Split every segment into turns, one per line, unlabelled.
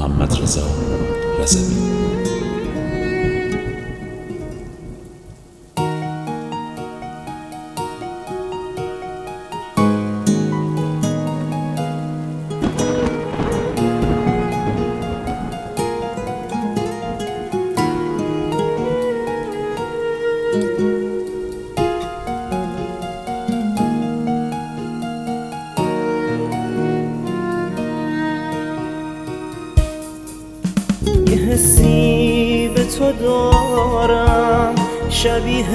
محمدرضا رضوی.
یه حسی به تو دارم شبیه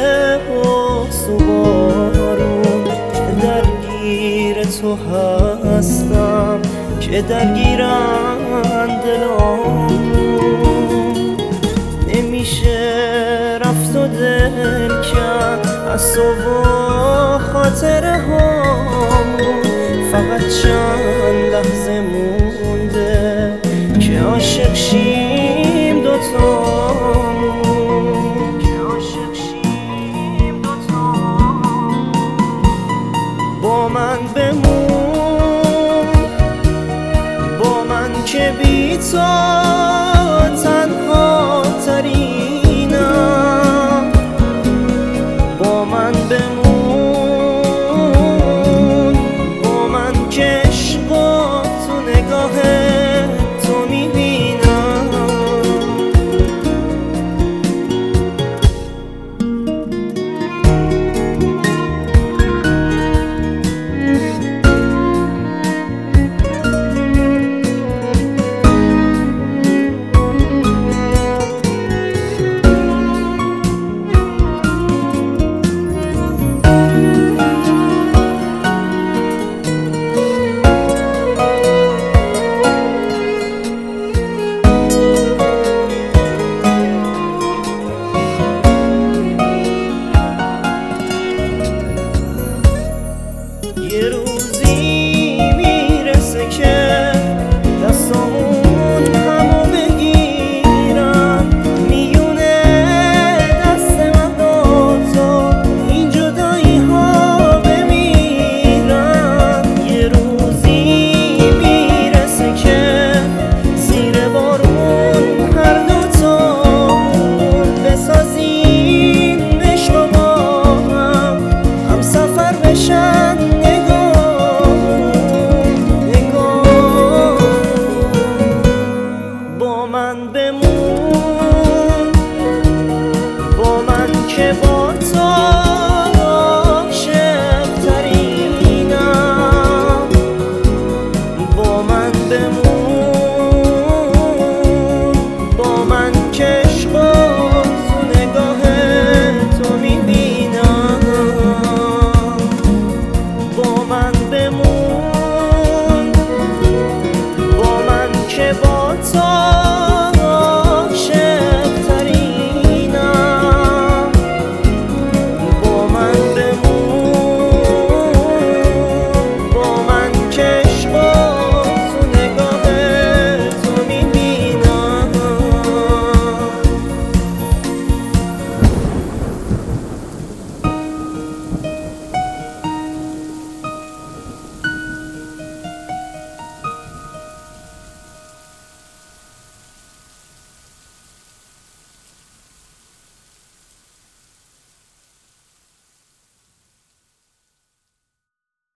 بارون که درگیر تو هستم، که درگیرم دلامون. نمیشه رفت و دل کرد از تو و خاطره هامون. فقط چند لحظه مونده که عاشق شیم دوتامون، که عاشق شیم دوتامون. با من بمون، با من که بی تو تنها ترینم. با من بمون، با من که عشقا تو نگاهه